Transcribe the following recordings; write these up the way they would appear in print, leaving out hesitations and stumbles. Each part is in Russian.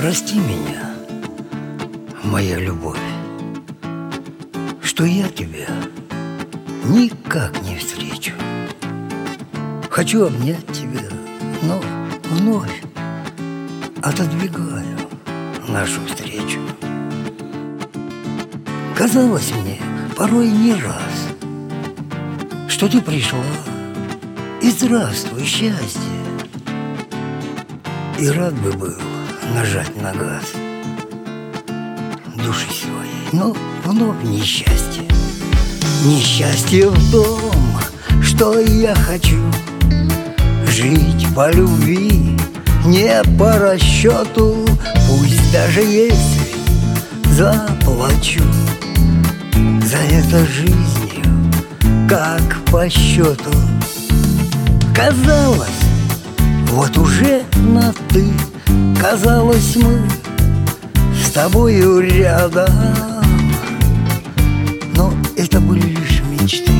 Прости меня, моя любовь, что я тебя никак не встречу. Хочу обнять тебя, но вновь отодвигаю нашу встречу. Казалось мне порой не раз, что ты пришла, и здравствуй, счастье. И рад бы был нажать на газ души своей, но вновь несчастье. Несчастье в том, что я хочу жить по любви, не по расчету, пусть даже если заплачу за это жизнью, как по счету. Казалось, вот уже на «ты», казалось, мы с тобою рядом, но это были лишь мечты,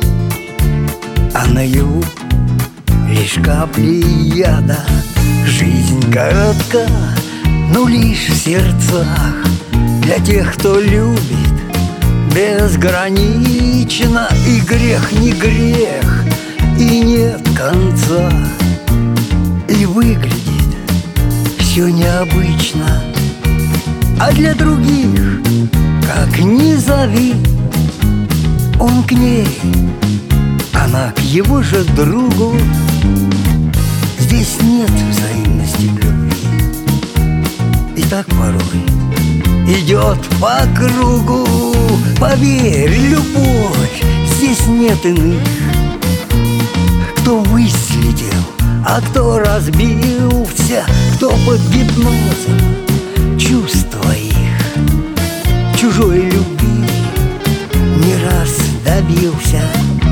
а наяву лишь капли яда. Жизнь коротка, но лишь в сердцах для тех, кто любит безгранично. И грех не грех, и нет конца, и выглядит все необычно. А для других, как ни зови, он к ней, она к его же другу. Здесь нет взаимности в любви, и так порой идет по кругу. Поверь, любовь, здесь нет иных, кто выследил, а кто разбился, кто под гипнозом чувств твоих, чужой любви не раз добился.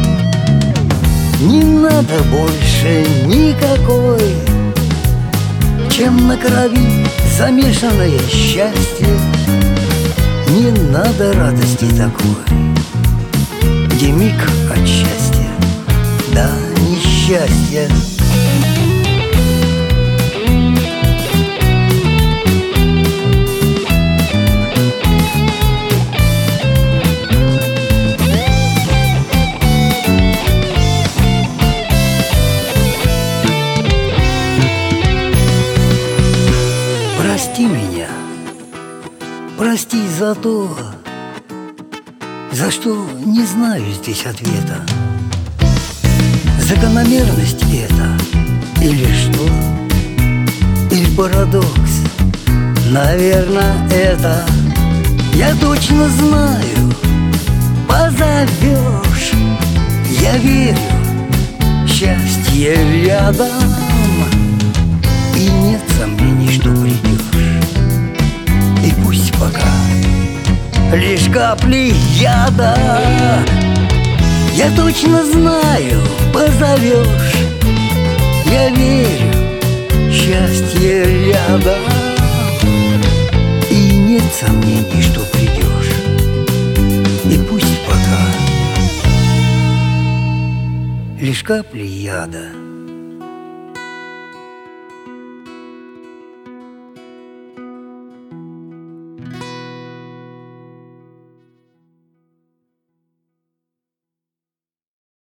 Не надо больше никакой, чем на крови замешанное счастье. Не надо радости такой, где миг от счастья до несчастья. Прости меня, прости за то, за что не знаю здесь ответа. Закономерность это или что? Или парадокс? Наверное, это. Я точно знаю, позовешь. Я верю, счастье рядом, и нет сомнений, что придешь. И пусть пока лишь капли яда, я точно знаю, позовешь. Я верю, счастье рядом, и нет сомнений, что придешь. И пусть пока лишь капли яда.